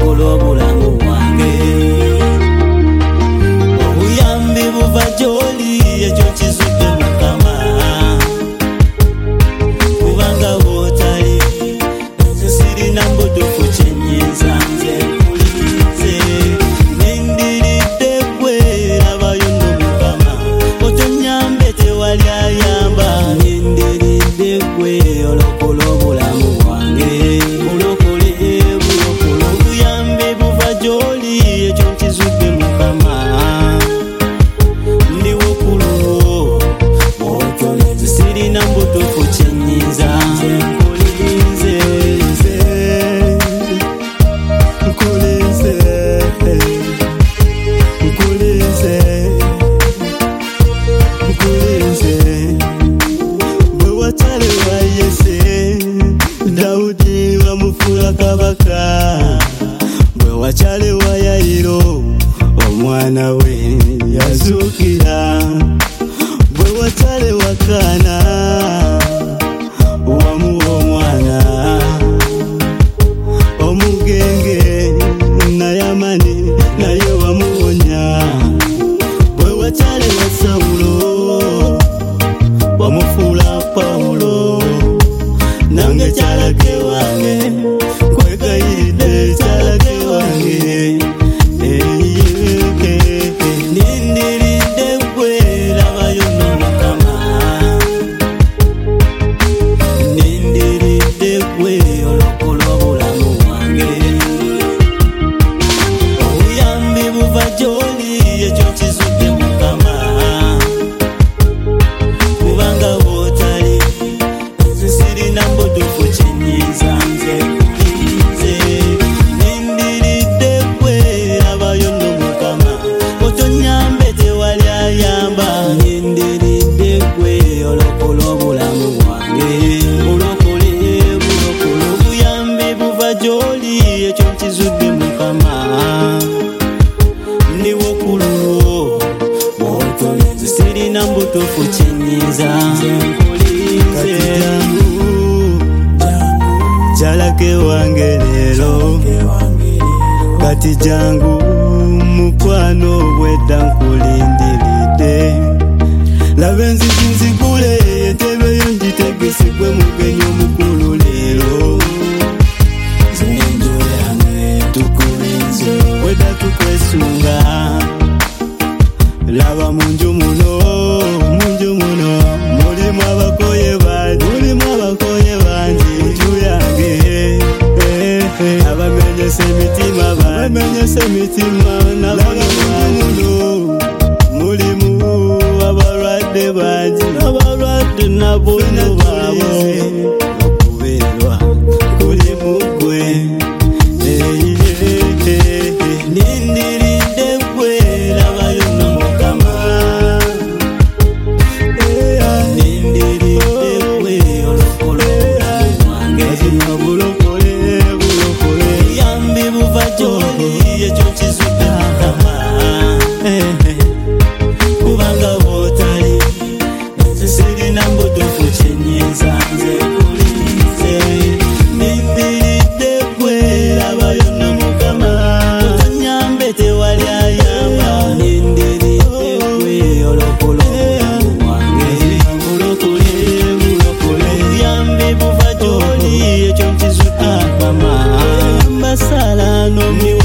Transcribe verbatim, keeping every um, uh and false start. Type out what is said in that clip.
olokola obulamu bwange. Obuyambi buva gy'oli, ekyo kizudde Mukama. Kubanga bw'otali nze sirina mbutuufu kye nnyinza nze nkulinze. Nindiridde ggwe labayo nno Mukama, otonnyambe tewali ayamba. Nindiridde ggwe olokola obulamu bwange. Bulokole bulokole, obuyambi buva gy'oli, ekyo nkizudde Mukama. Ndiwo ku lulwo bw'otole nze sirina mbutuufu kye nnyinza nze nkulinze. Nkulinze nkulinze nkulinze. Bwe watale wa Yese, Dawudi bamufuula kabaka. Bwe wakyale wa Yayiro, omwana we yazuukira. Bwe wakyale wa Kaana, wamuwa omwana omugenge. Nayamani naye wamuwonya. Bwe wakyale wa Sawulo, wamufuula Pawulo. Nange kyalage wange nkwegayiridde, kyalage wange. Nindiridde ggwe labayo nno Mukama. Nindiridde ggwe olokola obulamu bwange. Obuyambi buva gy'oli, ekyo kizudde Mukama. Kubanga bw'otali nze sirina mbutuufu kye nnyinza nze nkulinze. Nindiridde ggwe labayo nno Mukama, otonnyambe tewali ayamba. Nindiridde ggwe olokola obulamu bwange. Bulokole bulokole, obuyambi buva gy'oli, ekyo nkizudde Mukama. Ndiwo ku lulwo bw'otole nze sirina mbutuufu kye nnyinza nze nkulinze. Kyalage wange leero, kati jangu mukwano, obwedda nkulindiridde. Laba enzigi nzigule, entebe yo ngitegesebwe, mugenyi omukulu leero. Nze n'enjo yange tukulinze, wedda tukwesunga. Laba munju muno, munju muno mulimu abakoye bangi, mulimu abakoye bangi. Nju yange abamenyesa emitima bangi, abamenyesa emitima. Laba munju muno mulimu abalwadde bangi, abalwadde nabo nno baabo. Okubeerwa kuli mu ggwe. Nindiridde ggwe labayo nno Mukama. Nindiridde ggwe olokola obulamu bwange. Bulokole bulokole, obuyambi buva gy'oli, ekyo kizudde Mukama. Kubanga bw'otali nze sirina mbutuufu kye nnyinza nze nkulinze. Nindiridde ggwe labayo nno Mukama, otonnyambe tewali ayamba. Nindiridde ggwe olokola obulamu bwange. Bulokole bulokole, obuyambi buva gy'oli, ekyo nkizudde Mukama. Mbasala n'omuwa